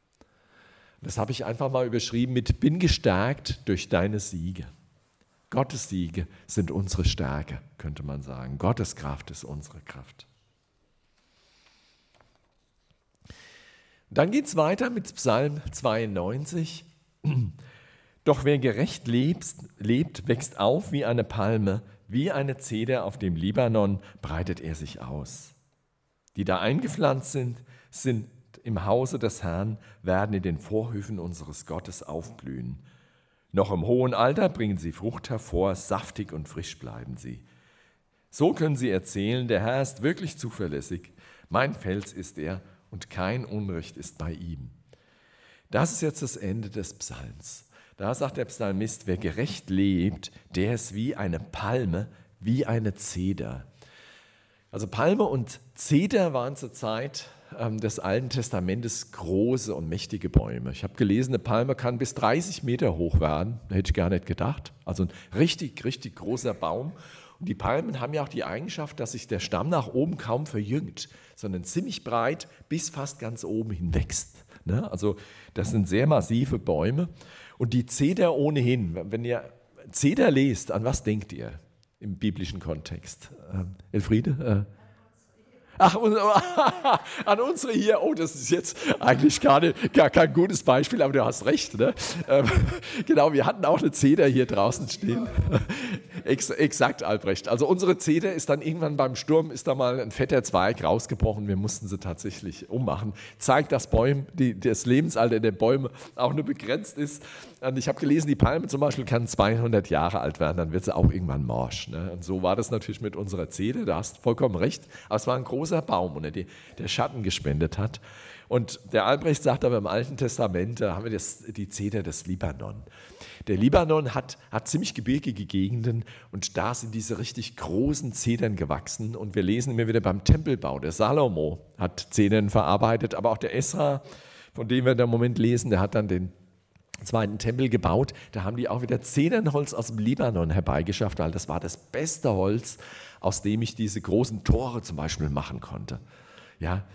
A: Das habe ich einfach mal überschrieben mit: Bin gestärkt durch deine Siege. Gottes Siege sind unsere Stärke, könnte man sagen. Gottes Kraft ist unsere Kraft. Dann geht es weiter mit Psalm 92. Doch wer gerecht lebt, wächst auf wie eine Palme, wie eine Zeder auf dem Libanon breitet er sich aus. Die da eingepflanzt sind im Hause des Herrn, werden in den Vorhöfen unseres Gottes aufblühen. Noch im hohen Alter bringen sie Frucht hervor, saftig und frisch bleiben sie. So können sie erzählen, der Herr ist wirklich zuverlässig, mein Fels ist er und kein Unrecht ist bei ihm. Das ist jetzt das Ende des Psalms. Da sagt der Psalmist, wer gerecht lebt, der ist wie eine Palme, wie eine Zeder. Also Palme und Zeder waren zur Zeit des Alten Testamentes große und mächtige Bäume. Ich habe gelesen, eine Palme kann bis 30 Meter hoch werden. Da hätte ich gar nicht gedacht. Also ein richtig, richtig großer Baum. Und die Palmen haben ja auch die Eigenschaft, dass sich der Stamm nach oben kaum verjüngt, sondern ziemlich breit bis fast ganz oben hin wächst. Also das sind sehr massive Bäume. Und die Zeder ohnehin, wenn ihr Zeder lest, an was denkt ihr im biblischen Kontext? Elfriede? Ach, an unsere hier. Oh, das ist jetzt eigentlich gar kein gutes Beispiel, aber du hast recht. Ne? Genau, wir hatten auch eine Zeder hier draußen stehen. Exakt, Albrecht. Also unsere Zeder ist dann irgendwann beim Sturm, ist da mal ein fetter Zweig rausgebrochen. Wir mussten sie tatsächlich ummachen. Zeigt, dass das Lebensalter der Bäume auch nur begrenzt ist. Und ich habe gelesen, die Palme zum Beispiel kann 200 Jahre alt werden, dann wird sie auch irgendwann morsch. Ne? Und so war das natürlich mit unserer Zeder, da hast du vollkommen recht. Aber es war ein großer Baum, der Schatten gespendet hat. Und der Albrecht sagt aber im Alten Testament, da haben wir die Zeder des Libanon. Der Libanon hat ziemlich gebirgige Gegenden und da sind diese richtig großen Zedern gewachsen. Und wir lesen immer wieder beim Tempelbau. Der Salomo hat Zedern verarbeitet, aber auch der Esra, von dem wir da im Moment lesen, der hat dann den zweiten Tempel gebaut. Da haben die auch wieder Zedernholz aus dem Libanon herbeigeschafft, weil das war das beste Holz, aus dem ich diese großen Tore zum Beispiel machen konnte. Ja,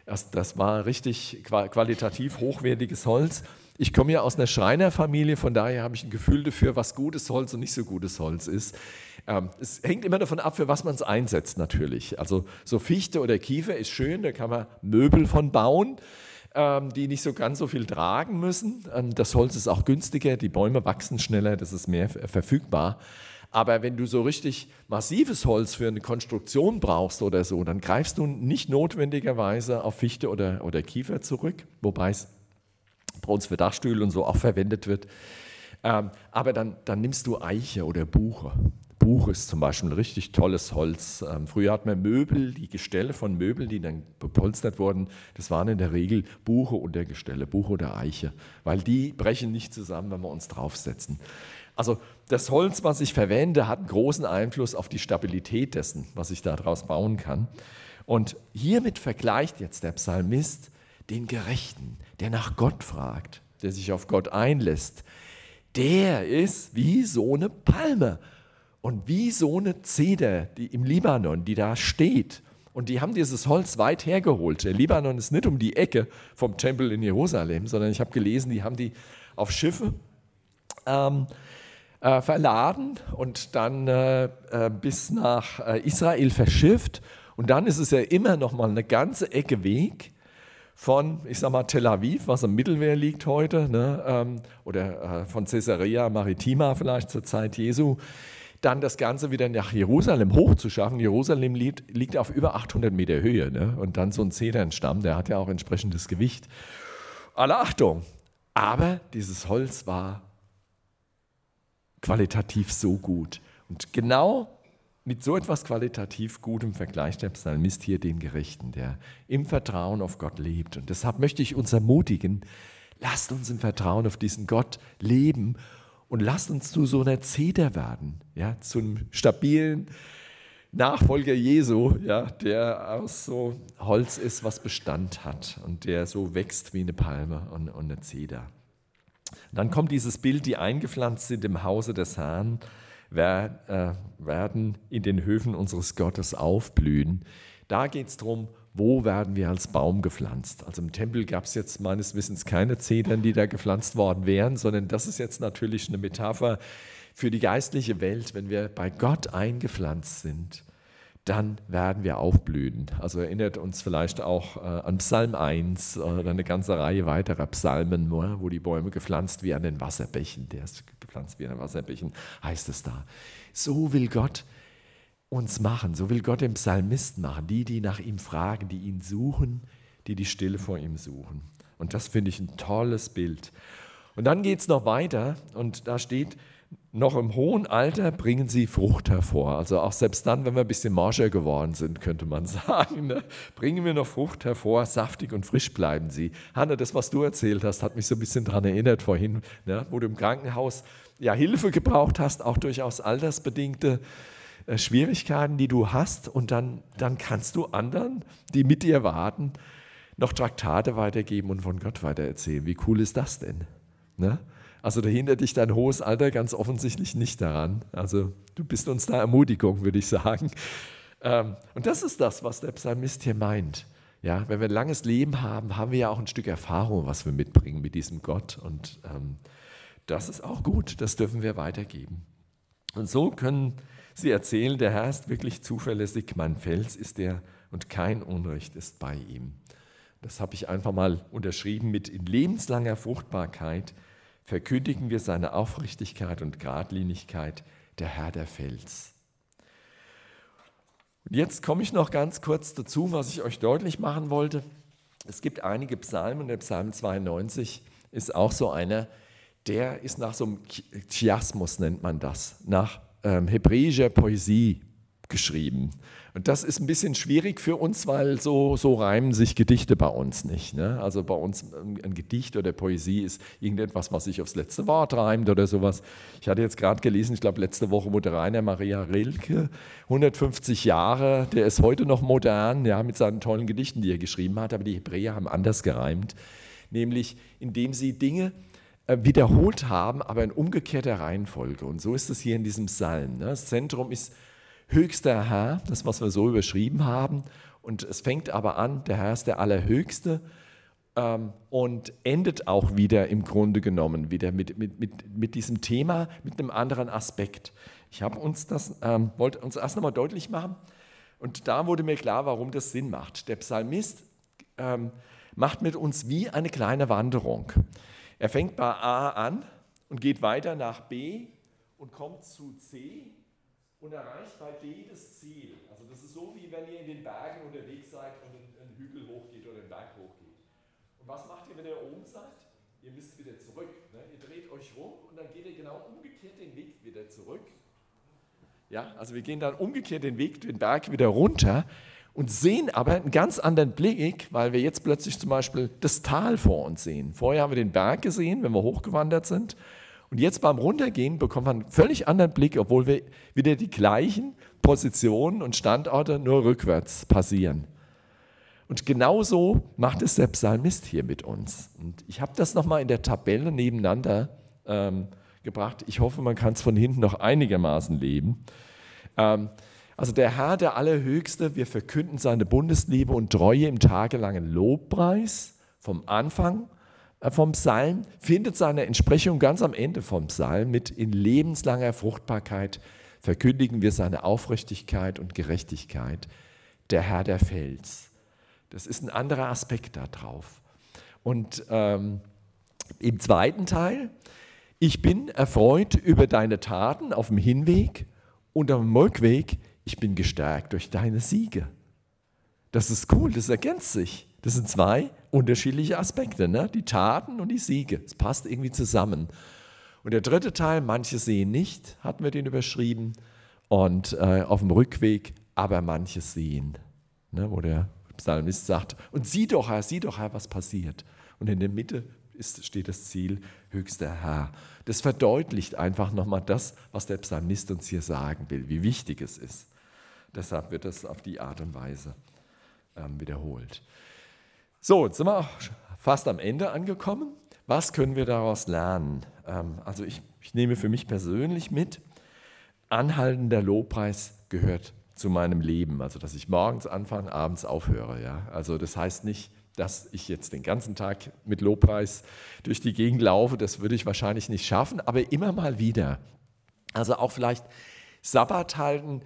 A: Das war richtig qualitativ hochwertiges Holz. Ich komme ja aus einer Schreinerfamilie, von daher habe ich ein Gefühl dafür, was gutes Holz und nicht so gutes Holz ist. Es hängt immer davon ab, für was man es einsetzt natürlich. Also so Fichte oder Kiefer ist schön, da kann man Möbel von bauen, die nicht so ganz so viel tragen müssen. Das Holz ist auch günstiger, die Bäume wachsen schneller, das ist mehr verfügbar. Aber wenn du so richtig massives Holz für eine Konstruktion brauchst oder so, dann greifst du nicht notwendigerweise auf Fichte oder Kiefer zurück, wobei es bei uns für Dachstühle und so auch verwendet wird. Aber dann nimmst du Eiche oder Buche. Buche ist zum Beispiel ein richtig tolles Holz. Früher hat man Möbel, die Gestelle von Möbeln, die dann bepolstert wurden, das waren in der Regel Buche oder Gestelle, Buche oder Eiche, weil die brechen nicht zusammen, wenn wir uns draufsetzen. Also das Holz, was ich verwende, hat einen großen Einfluss auf die Stabilität dessen, was ich daraus bauen kann. Und hiermit vergleicht jetzt der Psalmist den Gerechten, der nach Gott fragt, der sich auf Gott einlässt. Der ist wie so eine Palme und wie so eine Zeder, die im Libanon, die da steht. Und die haben dieses Holz weit hergeholt. Der Libanon ist nicht um die Ecke vom Tempel in Jerusalem, sondern ich habe gelesen, die haben die auf Schiffe verladen und dann bis nach Israel verschifft. Und dann ist es ja immer noch mal eine ganze Ecke Weg von, ich sag mal, Tel Aviv, was am Mittelmeer liegt heute, ne, oder von Caesarea Maritima vielleicht zur Zeit Jesu, dann das Ganze wieder nach Jerusalem hochzuschaffen. Jerusalem liegt auf über 800 Meter Höhe, ne, und dann so ein Zedernstamm, der hat ja auch entsprechendes Gewicht. Alle Achtung! Aber dieses Holz war qualitativ so gut. Und genau mit so etwas qualitativ Gutem vergleicht der Psalmist hier den Gerechten, der im Vertrauen auf Gott lebt. Und deshalb möchte ich uns ermutigen, lasst uns im Vertrauen auf diesen Gott leben und lasst uns zu so einer Zeder werden, ja, zu einem stabilen Nachfolger Jesu, ja, der aus so Holz ist, was Bestand hat und der so wächst wie eine Palme und eine Zeder. Dann kommt dieses Bild, die eingepflanzt sind im Hause des Herrn, werden in den Höfen unseres Gottes aufblühen. Da geht es darum, wo werden wir als Baum gepflanzt. Also im Tempel gab es jetzt meines Wissens keine Zedern, die da gepflanzt worden wären, sondern das ist jetzt natürlich eine Metapher für die geistliche Welt. Wenn wir bei Gott eingepflanzt sind, dann werden wir aufblühen. Also erinnert uns vielleicht auch an Psalm 1 oder eine ganze Reihe weiterer Psalmen, wo die Bäume gepflanzt wie an den Wasserbächen. Der ist gepflanzt wie an den Wasserbächen, heißt es da. So will Gott uns machen, so will Gott den Psalmisten machen, die nach ihm fragen, die ihn suchen, die Stille vor ihm suchen. Und das finde ich ein tolles Bild. Und dann geht es noch weiter und da steht, noch im hohen Alter bringen sie Frucht hervor. Also auch selbst dann, wenn wir ein bisschen morscher geworden sind, könnte man sagen, ne? Bringen wir noch Frucht hervor, saftig und frisch bleiben sie. Hanna, das, was du erzählt hast, hat mich so ein bisschen daran erinnert vorhin, ne? Wo du im Krankenhaus ja Hilfe gebraucht hast, auch durchaus altersbedingte Schwierigkeiten, die du hast. Und dann kannst du anderen, die mit dir warten, noch Traktate weitergeben und von Gott weitererzählen. Wie cool ist das denn? Ne? Also da hindert dich dein hohes Alter ganz offensichtlich nicht daran. Also du bist uns da Ermutigung, würde ich sagen. Und das ist das, was der Psalmist hier meint. Ja, wenn wir ein langes Leben haben, haben wir ja auch ein Stück Erfahrung, was wir mitbringen mit diesem Gott. Und das ist auch gut, das dürfen wir weitergeben. Und so können sie erzählen, der Herr ist wirklich zuverlässig, mein Fels ist er und kein Unrecht ist bei ihm. Das habe ich einfach mal unterschrieben mit in lebenslanger Fruchtbarkeit verkündigen wir seine Aufrichtigkeit und Geradlinigkeit, der Herr der Fels. Und jetzt komme ich noch ganz kurz dazu, was ich euch deutlich machen wollte. Es gibt einige Psalmen, der Psalm 92 ist auch so einer, der ist nach so einem Chiasmus, nennt man das, nach hebräischer Poesie geschrieben. Und das ist ein bisschen schwierig für uns, weil so reimen sich Gedichte bei uns nicht. Ne? Also bei uns ein Gedicht oder Poesie ist irgendetwas, was sich aufs letzte Wort reimt oder sowas. Ich hatte jetzt gerade gelesen, ich glaube letzte Woche wurde Rainer Maria Rilke, 150 Jahre, der ist heute noch modern, ja, mit seinen tollen Gedichten, die er geschrieben hat, aber die Hebräer haben anders gereimt, nämlich indem sie Dinge wiederholt haben, aber in umgekehrter Reihenfolge. Und so ist es hier in diesem Psalm. Ne? Das Zentrum ist höchster Herr, das, was wir so überschrieben haben. Und es fängt aber an, der Herr ist der Allerhöchste, und endet auch wieder im Grunde genommen wieder mit diesem Thema, mit einem anderen Aspekt. Ich wollte uns erst nochmal deutlich machen, und da wurde mir klar, warum das Sinn macht. Der Psalmist macht mit uns wie eine kleine Wanderung. Er fängt bei A an und geht weiter nach B und kommt zu C und erreicht bei D das Ziel. Also das ist so, wie wenn ihr in den Bergen unterwegs seid und einen Hügel hochgeht oder einen Berg hochgeht. Und was macht ihr, wenn ihr oben seid? Ihr müsst wieder zurück. Ne? Ihr dreht euch rum und dann geht ihr genau umgekehrt den Weg wieder zurück. Ja, also wir gehen dann umgekehrt den Weg, den Berg wieder runter und sehen aber einen ganz anderen Blick, weil wir jetzt plötzlich zum Beispiel das Tal vor uns sehen. Vorher haben wir den Berg gesehen, wenn wir hochgewandert sind. Und jetzt beim Runtergehen bekommt man einen völlig anderen Blick, obwohl wir wieder die gleichen Positionen und Standorte nur rückwärts passieren. Und genauso macht es der Psalmist hier mit uns. Und ich habe das nochmal in der Tabelle nebeneinander gebracht. Ich hoffe, man kann es von hinten noch einigermaßen lesen. Also der Herr, der Allerhöchste, wir verkünden seine Bundesliebe und Treue im tagelangen Lobpreis vom Anfang vom Psalm, findet seine Entsprechung ganz am Ende vom Psalm mit: in lebenslanger Fruchtbarkeit verkündigen wir seine Aufrichtigkeit und Gerechtigkeit, der Herr der Fels. Das ist ein anderer Aspekt da drauf. Und im zweiten Teil: ich bin erfreut über deine Taten auf dem Hinweg und am Rückweg, ich bin gestärkt durch deine Siege. Das ist cool, das ergänzt sich. Das sind zwei unterschiedliche Aspekte, ne? Die Taten und die Siege. Es passt irgendwie zusammen. Und der dritte Teil: manche sehen nicht, hatten wir den überschrieben. Und auf dem Rückweg, aber manche sehen. Ne? Wo der Psalmist sagt: und sieh doch, Herr, was passiert. Und in der Mitte steht das Ziel: höchster Herr. Das verdeutlicht einfach nochmal das, was der Psalmist uns hier sagen will, wie wichtig es ist. Deshalb wird das auf die Art und Weise wiederholt. So, jetzt sind wir auch fast am Ende angekommen. Was können wir daraus lernen? Also ich nehme für mich persönlich mit: anhaltender Lobpreis gehört zu meinem Leben. Also dass ich morgens anfange, abends aufhöre. Ja? Also das heißt nicht, dass ich jetzt den ganzen Tag mit Lobpreis durch die Gegend laufe. Das würde ich wahrscheinlich nicht schaffen, aber immer mal wieder. Also auch vielleicht Sabbat halten,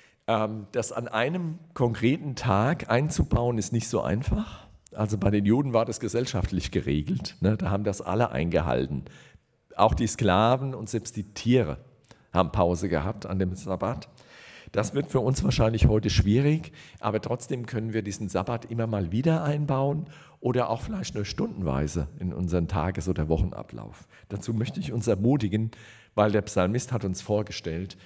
A: das an einem konkreten Tag einzubauen, ist nicht so einfach. Also bei den Juden war das gesellschaftlich geregelt. Ne? Da haben das alle eingehalten. Auch die Sklaven und selbst die Tiere haben Pause gehabt an dem Sabbat. Das wird für uns wahrscheinlich heute schwierig, aber trotzdem können wir diesen Sabbat immer mal wieder einbauen oder auch vielleicht nur stundenweise in unseren Tages- oder Wochenablauf. Dazu möchte ich uns ermutigen, weil der Psalmist hat uns vorgestellt,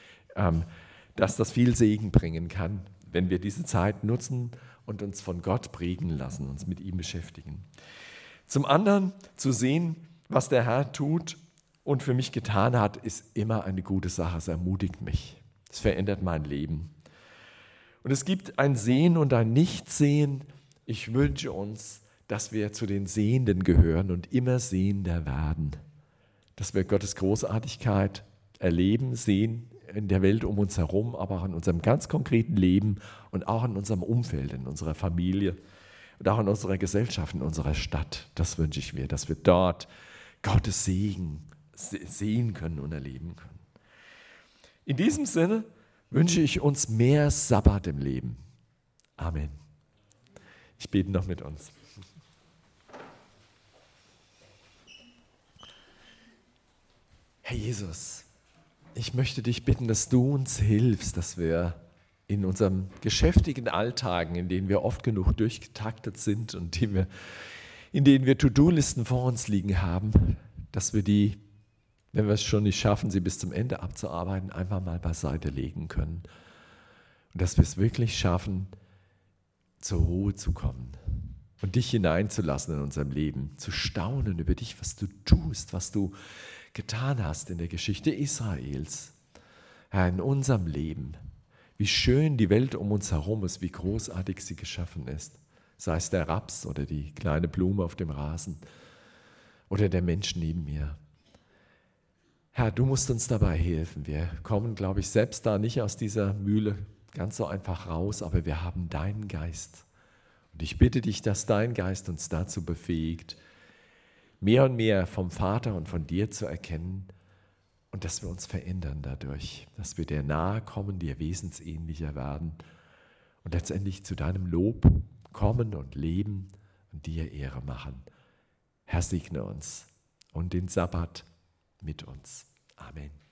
A: dass das viel Segen bringen kann, wenn wir diese Zeit nutzen und uns von Gott prägen lassen, uns mit ihm beschäftigen. Zum anderen zu sehen, was der Herr tut und für mich getan hat, ist immer eine gute Sache. Es ermutigt mich. Es verändert mein Leben. Und es gibt ein Sehen und ein Nichtsehen. Ich wünsche uns, dass wir zu den Sehenden gehören und immer sehender werden. Dass wir Gottes Großartigkeit erleben, sehen in der Welt um uns herum, aber auch in unserem ganz konkreten Leben und auch in unserem Umfeld, in unserer Familie und auch in unserer Gesellschaft, in unserer Stadt. Das wünsche ich mir, dass wir dort Gottes Segen sehen können und erleben können. In diesem Sinne wünsche ich uns mehr Sabbat im Leben. Amen. Ich bete noch mit uns. Herr Jesus, ich möchte dich bitten, dass du uns hilfst, dass wir in unserem geschäftigen Alltagen, in denen wir oft genug durchgetaktet sind und in denen wir To-Do-Listen vor uns liegen haben, dass wir die, wenn wir es schon nicht schaffen, sie bis zum Ende abzuarbeiten, einfach mal beiseite legen können. Und dass wir es wirklich schaffen, zur Ruhe zu kommen und dich hineinzulassen in unserem Leben, zu staunen über dich, was du tust, was du getan hast in der Geschichte Israels. Herr, in unserem Leben, wie schön die Welt um uns herum ist, wie großartig sie geschaffen ist. Sei es der Raps oder die kleine Blume auf dem Rasen oder der Mensch neben mir. Herr, du musst uns dabei helfen. Wir kommen, glaube ich, selbst da nicht aus dieser Mühle ganz so einfach raus, aber wir haben deinen Geist. Und ich bitte dich, dass dein Geist uns dazu befähigt, mehr und mehr vom Vater und von dir zu erkennen und dass wir uns verändern dadurch, dass wir dir nahe kommen, dir wesensähnlicher werden und letztendlich zu deinem Lob kommen und leben und dir Ehre machen. Herr, segne uns und den Sabbat mit uns. Amen.